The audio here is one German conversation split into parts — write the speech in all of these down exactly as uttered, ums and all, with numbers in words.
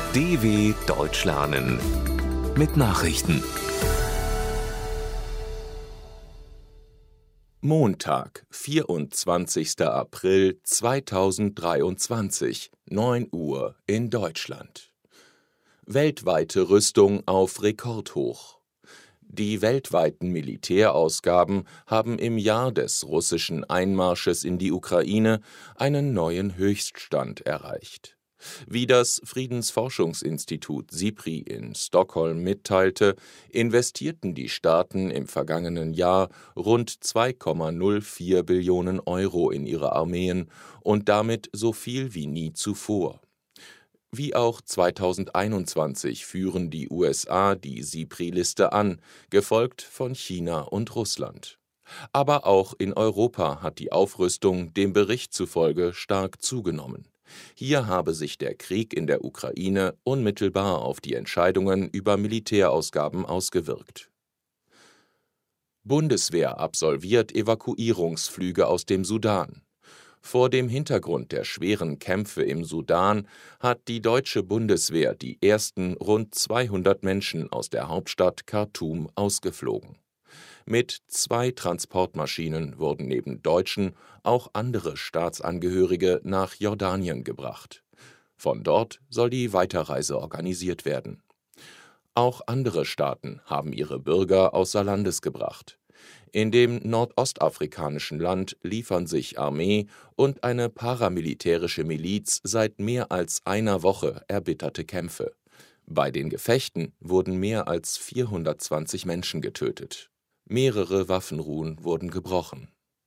D W Deutsch lernen mit Nachrichten. Montag, vierundzwanzigster April zweitausenddreiundzwanzig, neun Uhr in Deutschland. Weltweite Rüstung auf Rekordhoch. Die weltweiten Militärausgaben haben im Jahr des russischen Einmarsches in die Ukraine einen neuen Höchststand erreicht. Wie das Friedensforschungsinstitut SIPRI in Stockholm mitteilte, investierten die Staaten im vergangenen Jahr rund zwei Komma null vier Billionen Euro in ihre Armeen und damit so viel wie nie zuvor. Wie auch zweitausendeinundzwanzig führen die U S A die SIPRI-Liste an, gefolgt von China und Russland. Aber auch in Europa hat die Aufrüstung dem Bericht zufolge stark zugenommen. Hier habe sich der Krieg in der Ukraine unmittelbar auf die Entscheidungen über Militärausgaben ausgewirkt. Bundeswehr absolviert Evakuierungsflüge aus dem Sudan. Vor dem Hintergrund der schweren Kämpfe im Sudan hat die deutsche Bundeswehr die ersten rund zweihundert Menschen aus der Hauptstadt Khartoum ausgeflogen. Mit zwei Transportmaschinen wurden neben Deutschen auch andere Staatsangehörige nach Jordanien gebracht. Von dort soll die Weiterreise organisiert werden. Auch andere Staaten haben ihre Bürger außer Landes gebracht. In dem nordostafrikanischen Land liefern sich Armee und eine paramilitärische Miliz seit mehr als einer Woche erbitterte Kämpfe. Bei den Gefechten wurden mehr als vierhundertzwanzig Menschen getötet. Mehrere Waffenruhen wurden gebrochen.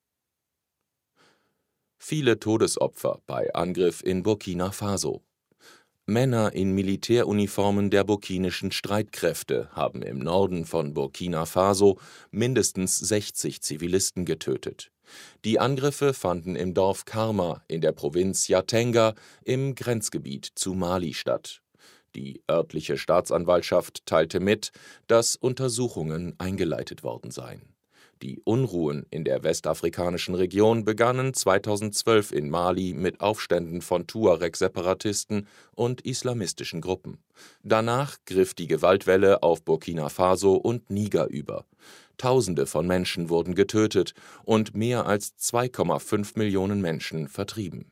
Viele Todesopfer bei Angriff in Burkina Faso. Männer in Militäruniformen der burkinischen Streitkräfte haben im Norden von Burkina Faso mindestens sechzig Zivilisten getötet. Die Angriffe fanden im Dorf Karma in der Provinz Yatenga im Grenzgebiet zu Mali statt. Die örtliche Staatsanwaltschaft teilte mit, dass Untersuchungen eingeleitet worden seien. Die Unruhen in der westafrikanischen Region begannen zweitausendzwölf in Mali mit Aufständen von Tuareg-Separatisten und islamistischen Gruppen. Danach griff die Gewaltwelle auf Burkina Faso und Niger über. Tausende von Menschen wurden getötet und mehr als zwei Komma fünf Millionen Menschen vertrieben.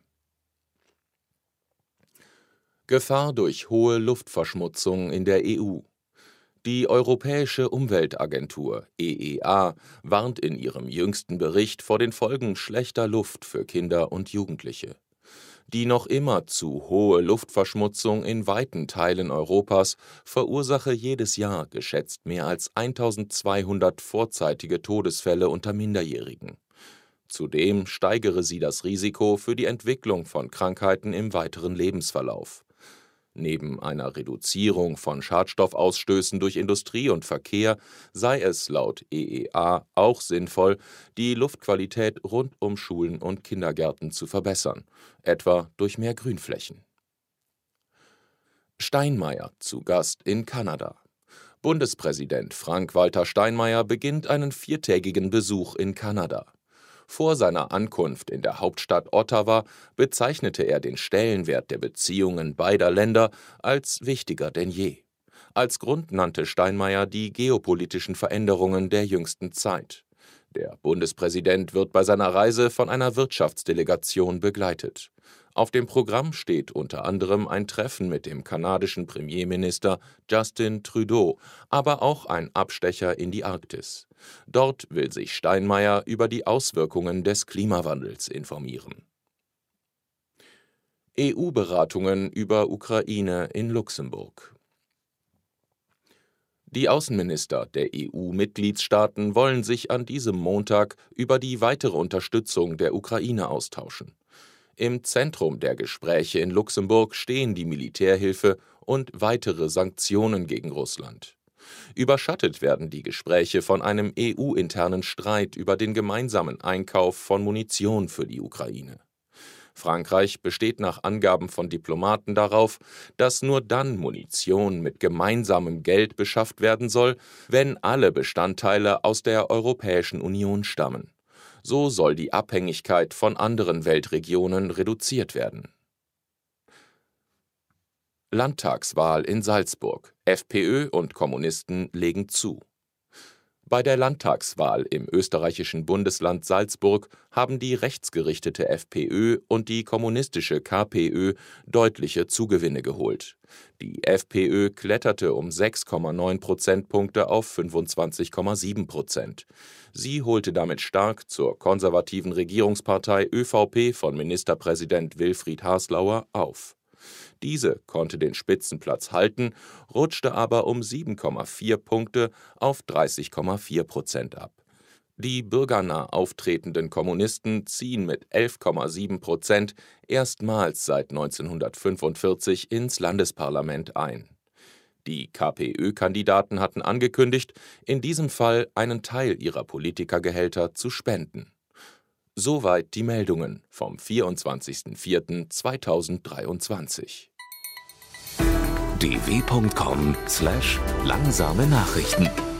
Gefahr durch hohe Luftverschmutzung in der E U. Die Europäische Umweltagentur E E A warnt in ihrem jüngsten Bericht vor den Folgen schlechter Luft für Kinder und Jugendliche. Die noch immer zu hohe Luftverschmutzung in weiten Teilen Europas verursache jedes Jahr geschätzt mehr als eintausendzweihundert vorzeitige Todesfälle unter Minderjährigen. Zudem steigere sie das Risiko für die Entwicklung von Krankheiten im weiteren Lebensverlauf. Neben einer Reduzierung von Schadstoffausstößen durch Industrie und Verkehr sei es laut E E A auch sinnvoll, die Luftqualität rund um Schulen und Kindergärten zu verbessern, etwa durch mehr Grünflächen. Steinmeier zu Gast in Kanada. Bundespräsident Frank-Walter Steinmeier beginnt einen viertägigen Besuch in Kanada. Vor seiner Ankunft in der Hauptstadt Ottawa bezeichnete er den Stellenwert der Beziehungen beider Länder als wichtiger denn je. Als Grund nannte Steinmeier die geopolitischen Veränderungen der jüngsten Zeit. Der Bundespräsident wird bei seiner Reise von einer Wirtschaftsdelegation begleitet. Auf dem Programm steht unter anderem ein Treffen mit dem kanadischen Premierminister Justin Trudeau, aber auch ein Abstecher in die Arktis. Dort will sich Steinmeier über die Auswirkungen des Klimawandels informieren. E U-Beratungen über Ukraine in Luxemburg. Die Außenminister der E U-Mitgliedstaaten wollen sich an diesem Montag über die weitere Unterstützung der Ukraine austauschen. Im Zentrum der Gespräche in Luxemburg stehen die Militärhilfe und weitere Sanktionen gegen Russland. Überschattet werden die Gespräche von einem E U-internen Streit über den gemeinsamen Einkauf von Munition für die Ukraine. Frankreich besteht nach Angaben von Diplomaten darauf, dass nur dann Munition mit gemeinsamem Geld beschafft werden soll, wenn alle Bestandteile aus der Europäischen Union stammen. So soll die Abhängigkeit von anderen Weltregionen reduziert werden. Landtagswahl in Salzburg. FPÖ und Kommunisten legen zu. Bei der Landtagswahl im österreichischen Bundesland Salzburg haben die rechtsgerichtete FPÖ und die kommunistische KPÖ deutliche Zugewinne geholt. Die FPÖ kletterte um sechs Komma neun Prozentpunkte auf fünfundzwanzig Komma sieben Prozent. Sie holte damit stark zur konservativen Regierungspartei ÖVP von Ministerpräsident Wilfried Haslauer auf. Diese konnte den Spitzenplatz halten, rutschte aber um sieben Komma vier Punkte auf dreißig Komma vier Prozent ab. Die bürgernah auftretenden Kommunisten ziehen mit elf Komma sieben Prozent erstmals seit neunzehnhundertfünfundvierzig ins Landesparlament ein. Die KPÖ-Kandidaten hatten angekündigt, in diesem Fall einen Teil ihrer Politikergehälter zu spenden. Soweit die Meldungen vom vierundzwanzigsten vierten zweitausenddreiundzwanzig. d w punkt com slash langsame Nachrichten